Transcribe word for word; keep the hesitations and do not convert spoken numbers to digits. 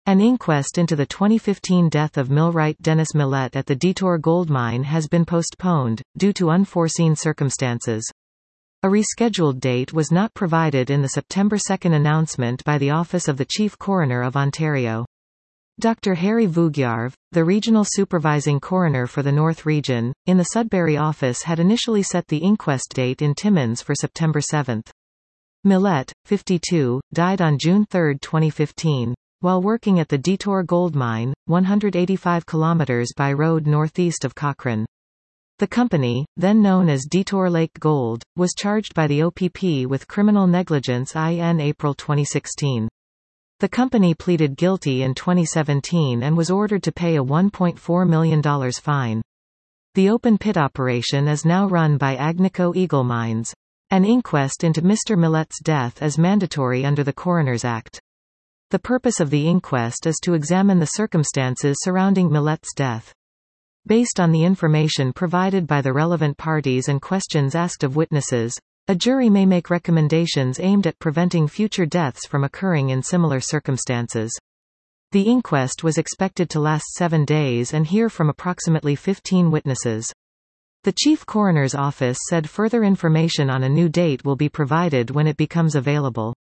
An inquest into the twenty fifteen death of millwright Dennis Millette at the Detour Gold Mine has been postponed, due to unforeseen circumstances. A rescheduled date was not provided in the September second announcement by the Office of the Chief Coroner of Ontario. Doctor Harry Vugyarv, the regional supervising coroner for the North Region, in the Sudbury office had initially set the inquest date in Timmins for September seventh. Millette, fifty-two, died on June third twenty fifteen. While working at the Detour Gold Mine, one hundred eighty-five kilometers by road northeast of Cochrane. The company, then known as Detour Lake Gold, was charged by the O P P with criminal negligence in April twenty sixteen. The company pleaded guilty in twenty seventeen and was ordered to pay a one point four million dollars fine. The open pit operation is now run by Agnico Eagle Mines. An inquest into Mister Millette's death is mandatory under the Coroners Act. The purpose of the inquest is to examine the circumstances surrounding Millette's death. Based on the information provided by the relevant parties and questions asked of witnesses, a jury may make recommendations aimed at preventing future deaths from occurring in similar circumstances. The inquest was expected to last seven days and hear from approximately fifteen witnesses. The Chief Coroner's Office said further information on a new date will be provided when it becomes available.